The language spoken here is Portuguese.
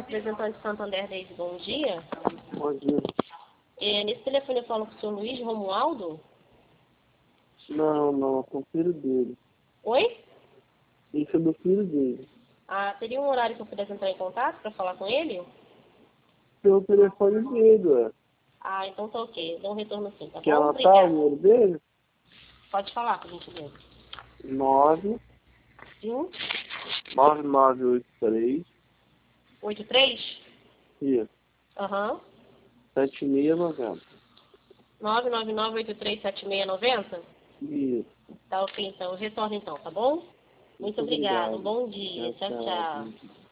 representante Santander Daisy, bom dia. Bom dia. Nesse telefone eu falo com o senhor Luiz Romualdo? Não, com o filho dele. Oi? Isso é do filho dele. Teria um horário que eu pudesse entrar em contato para falar com ele? Tem o telefone dele, ué. Então tá ok. Dou um retorno sim, tá Quer bom? anotar o Obrigada. número dele? Pode falar, por gentileza. 9 Sim? 9983 83? isso, Aham. 7690. 999837690? Isso. Tá ok, então. Eu retorno então, tá bom? Muito obrigada. Um Obrigado. bom dia. Tchau, tchau. Tchau.